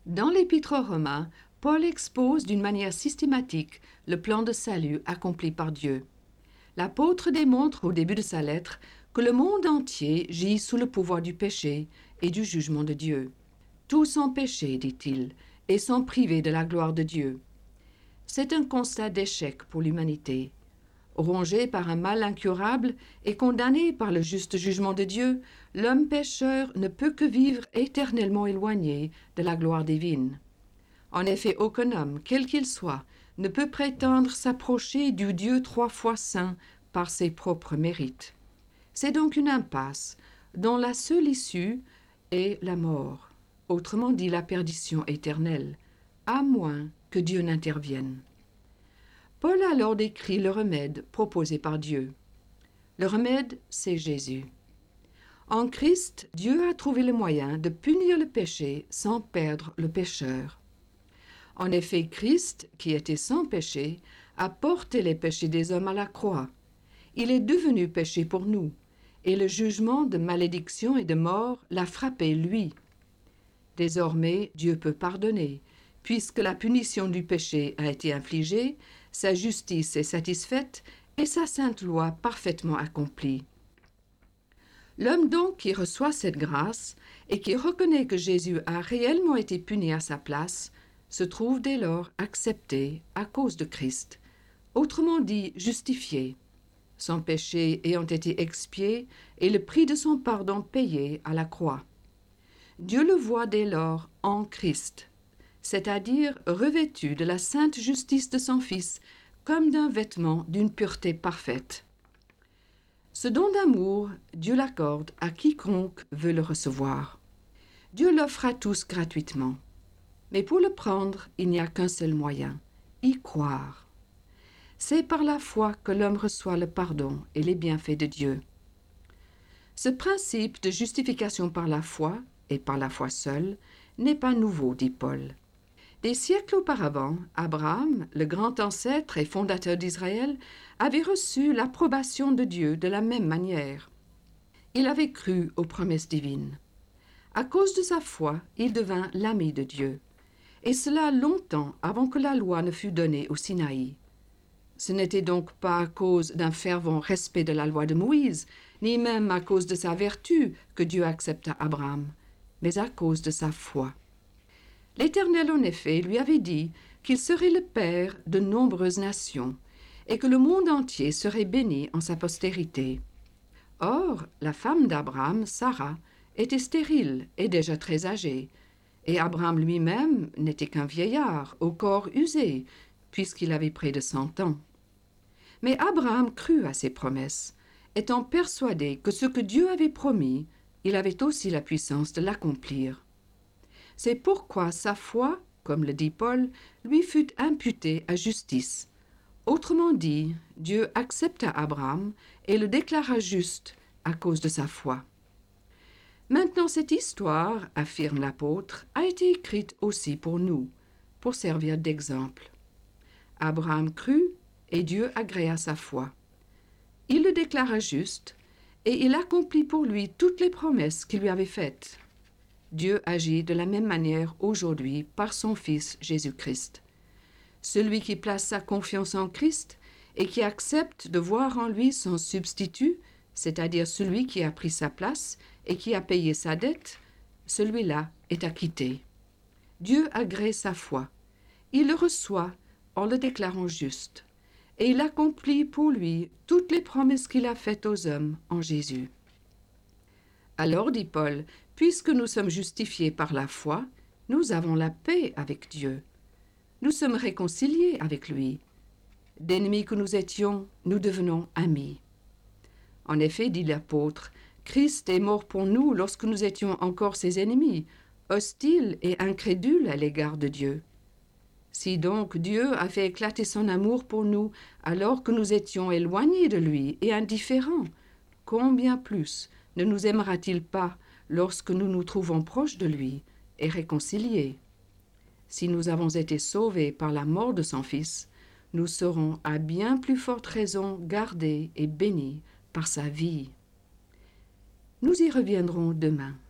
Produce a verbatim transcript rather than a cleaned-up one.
Dans l'Épître aux Romains, Paul expose d'une manière systématique le plan de salut accompli par Dieu. L'apôtre démontre au début de sa lettre que le monde entier gît sous le pouvoir du péché et du jugement de Dieu. Tous ont péché, dit-il, et sont privés de la gloire de Dieu. C'est un constat d'échec pour l'humanité. Rongé par un mal incurable et condamné par le juste jugement de Dieu, l'homme pécheur ne peut que vivre éternellement éloigné de la gloire divine. En effet, aucun homme, quel qu'il soit, ne peut prétendre s'approcher du Dieu trois fois saint par ses propres mérites. C'est donc une impasse dont la seule issue est la mort, autrement dit la perdition éternelle, à moins que Dieu n'intervienne. Paul a alors décrit le remède proposé par Dieu. Le remède, c'est Jésus. En Christ, Dieu a trouvé le moyen de punir le péché sans perdre le pécheur. En effet, Christ, qui était sans péché, a porté les péchés des hommes à la croix. Il est devenu péché pour nous, et le jugement de malédiction et de mort l'a frappé lui. Désormais, Dieu peut pardonner, puisque la punition du péché a été infligée, sa justice est satisfaite et sa sainte loi parfaitement accomplie. L'homme donc qui reçoit cette grâce et qui reconnaît que Jésus a réellement été puni à sa place, se trouve dès lors accepté à cause de Christ, autrement dit justifié, son péché ayant été expié et le prix de son pardon payé à la croix. Dieu le voit dès lors en Christ, c'est-à-dire revêtu de la sainte justice de son Fils, comme d'un vêtement d'une pureté parfaite. Ce don d'amour, Dieu l'accorde à quiconque veut le recevoir. Dieu l'offre à tous gratuitement. Mais pour le prendre, il n'y a qu'un seul moyen, y croire. C'est par la foi que l'homme reçoit le pardon et les bienfaits de Dieu. Ce principe de justification par la foi, et par la foi seule, n'est pas nouveau, dit Paul. Des siècles auparavant, Abraham, le grand ancêtre et fondateur d'Israël, avait reçu l'approbation de Dieu de la même manière. Il avait cru aux promesses divines. À cause de sa foi, il devint l'ami de Dieu, et cela longtemps avant que la loi ne fût donnée au Sinaï. Ce n'était donc pas à cause d'un fervent respect de la loi de Moïse, ni même à cause de sa vertu que Dieu accepta Abraham, mais à cause de sa foi. L'Éternel, en effet, lui avait dit qu'il serait le père de nombreuses nations et que le monde entier serait béni en sa postérité. Or, la femme d'Abraham, Sarah, était stérile et déjà très âgée, et Abraham lui-même n'était qu'un vieillard, au corps usé, puisqu'il avait près de cent ans. Mais Abraham crut à ces promesses, étant persuadé que ce que Dieu avait promis, il avait aussi la puissance de l'accomplir. C'est pourquoi sa foi, comme le dit Paul, lui fut imputée à justice. Autrement dit, Dieu accepta Abraham et le déclara juste à cause de sa foi. Maintenant, cette histoire, affirme l'apôtre, a été écrite aussi pour nous, pour servir d'exemple. Abraham crut et Dieu agréa sa foi. Il le déclara juste et il accomplit pour lui toutes les promesses qu'il lui avait faites. Dieu agit de la même manière aujourd'hui par son Fils Jésus-Christ. Celui qui place sa confiance en Christ et qui accepte de voir en lui son substitut, c'est-à-dire celui qui a pris sa place et qui a payé sa dette, celui-là est acquitté. Dieu agrée sa foi. Il le reçoit en le déclarant juste, et il accomplit pour lui toutes les promesses qu'il a faites aux hommes en Jésus. Alors, dit Paul, puisque nous sommes justifiés par la foi, nous avons la paix avec Dieu. Nous sommes réconciliés avec lui. D'ennemis que nous étions, nous devenons amis. En effet, dit l'apôtre, Christ est mort pour nous lorsque nous étions encore ses ennemis, hostiles et incrédules à l'égard de Dieu. Si donc Dieu a fait éclater son amour pour nous alors que nous étions éloignés de lui et indifférents, combien plus ne nous aimera-t-il pas lorsque nous nous trouvons proches de lui et réconciliés? Si nous avons été sauvés par la mort de son Fils, nous serons à bien plus forte raison gardés et bénis par sa vie. Nous y reviendrons demain.